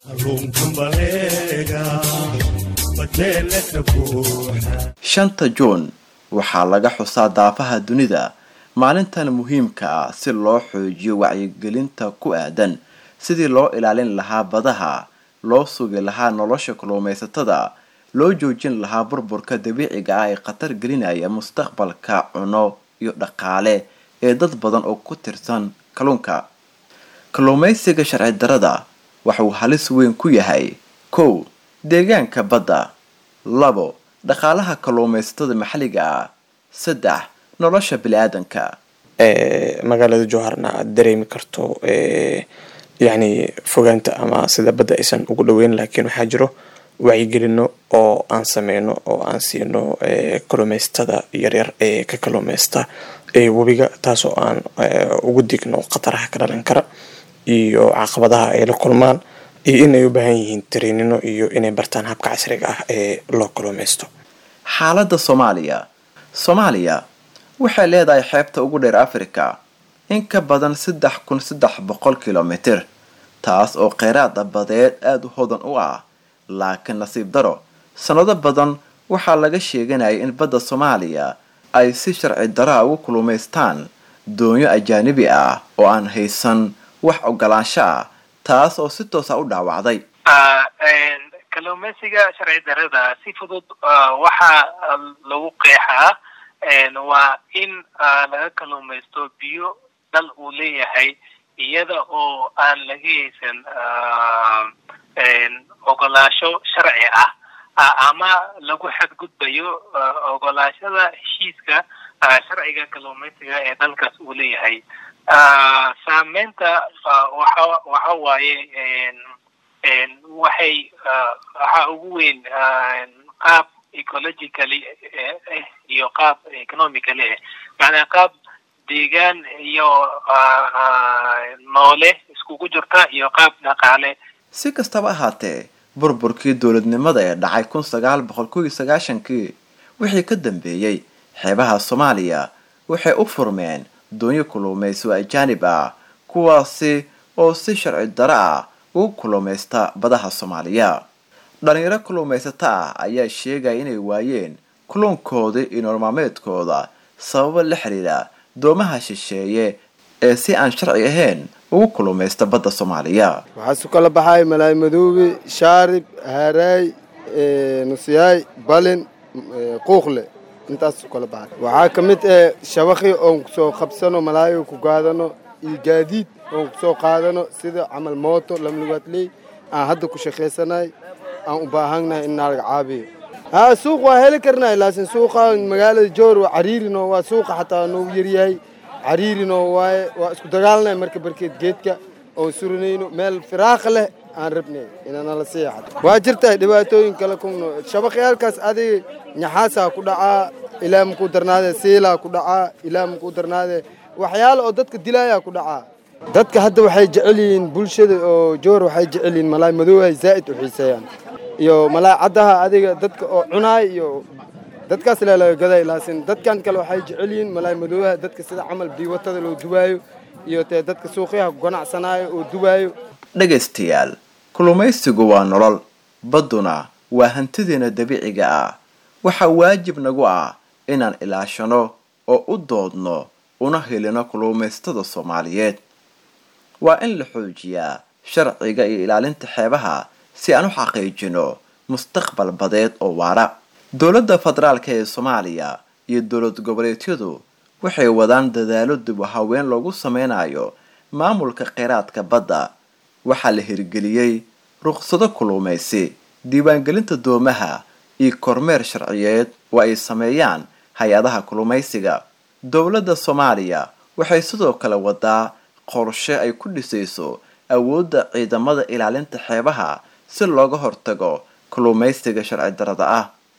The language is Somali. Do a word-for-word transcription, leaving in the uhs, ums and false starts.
shanta juun waxaa laga xusaa daafaha dunida maalintan muhiimka ah si loo xoojiyo wacyigelinta ku aadan sidii loo ilaalin lahaa badaha loo sugi lahaa nolosha kalluumaysatada loo joojin lahaa burburka dabiiciga ah ee khatar gelinaya mustaqbalka cuno iyo dhaqaale ee dad badan oo ku tirsan kalluunka. kalluumaysiga sharci darrada waxuu halis weyn ku yahay kow deegaanka badda, labo dhaqaalaha kalluumaysatada maxalliga ah, saddex nolosha bini'aadanka. ee magaalada Jowharna aad dareemi karto ee yani fogaanta ama sida badda aysan ugu dhaweyn, laakiin waxaa jiro wacyigelino oo aan sameyno oo aan siino ee kalluumaysatada yaryar ee ka kalluumaysta ee webiga, taasoo aan ugu digno khataraha ka dhalan kara iyo caqabadaha ay la kulmaan iyo inay u baahan yihiin tariinino iyo inay bartaan habka casriga ah ee loo kalluumaysto. xaaladda Soomaaliya Soomaaliya waxay leedahay xeebta ugu dheer Afrika in ka badan saddex kun saddex boqol kiiloomitir, taas oo kheyraad badeed aad u hodan u ah. laakiin nasiib daro sanado badan waxaa laga sheeganayay in badda Soomaaliya ay si sharci darro ugu kalluumaystaan doonyo ajaanibi ah oo aan haysan wax ogolaansho ah, taas oo si toos ah u dhaawacday kalluumaysiga sharci darrada. si fudud waxa lagu qeexaa waa in laga kalluumaysto biyo dal uu leeyahay iyada oo aan laga haysan ogolaansho sharci ah ama lagu xadgudbayo ogolaashada heshiiska sharciga kalluumaysiga ee dalkaas uu leeyahay. saameynta waxa waxa waaye waxay waxa ugu weyn qaab ecologically iyo qaab economically, macnaa qaab deegaan iyo noole iskugu jirta iyo qaab dhaqaale. si kastaba ahaatee burburkii dowladnimada ee dhacay kun sagaal boqol kow iyo sagaashankii wixii ka dambeeyay xeebaha Soomaaliya waxay u furmeen doonyo kalluumaysi ajaanib ah kuwaasi oo si sharci darro ah ugu kalluumaysta badaha Soomaaliya. dhalinyaro kalluumaysata ah ayaa sheegay inay waayeen kalluunkooda iyo nolol maalmeedkooda sababo la xiriira doomaha shisheeye ee si aan sharci ahayn ugu kalluumaysta badda Soomaaliya. waxaa soo kala baxay malaay madoobe, shaarib, haaraay, nusyaay, balin, quuqle, intaas soo kala baxay. waxaa ka mid ah shabaqi oo soo qabsano malaayo ku gaadano iyo gaadiid oo soo qaadano sida camal mooto lamlugaadley aan hadda ku shaqeysanay aan u baahanahay in naga caabiyo. ha suuq waa heli karnaa, laakiin suuqa magaalada Jowhar waa cariirino, waa suuqa xataa noo yaryahay cariirino waaye, waa isku dagaalnay marka barkeed geedka oo suranayno meel firaaq leh aan rabnay inaan la seexdo. waa jirtaa dhibaatooyin kala kumno shabaqyaalkaas adiga nyaxaasa ku dhacaa, ilaa ku darnaade seela ku dhacaa, ilaa ku darnaade waxyaalo oo dadka dilaya ku dhacaa. dadka hadda waxay jecel yihiin bulshada oo Jowhar waxay jecel yihiin malaay madoobe zaid u xiiseeyaan iyo malaay cadaha adiga dadka oo cunaay iyo dadkaas la gaday, laakiin dadkan kale waxay jecel yihiin malaay madoobe dadka sida camal biiwatada loo dubaayo iyo te dadka suuqyaha ganacsanaayo oo dubaayo. dhageystayaal, kalluumaysigu waa nolol, badduna waa hantideena dabiiciga ah. waxaa waajib nagu ah inaan ilaashano oo u doodno una helino kalluumaysatada Soomaaliyeed. waa in la xoojiyaa sharciga iyo ilaalinta xeebaha si aan u xaqiijino mustaqbal badeed oo waara. dowladda federaalka ee Soomaaliya iyo dowlad goboleedyadu waxay wadaan dadaalo dib u haween loogu sameynayo maamulka kheyraadka badda. waxaa la hirgeliyey ruqsado kalluumaysi, diiwaangelinta doomaha iyo kormeer sharciyeed oo ay sameeyaan hay-adaha kalluumaysiga. dowladda Soomaaliya waxay sidoo kale wadaa qorshe ay ku dhisayso awoodda ciidamada ilaalinta xeebaha si looga hortago kalluumaysiga sharci darrada ah.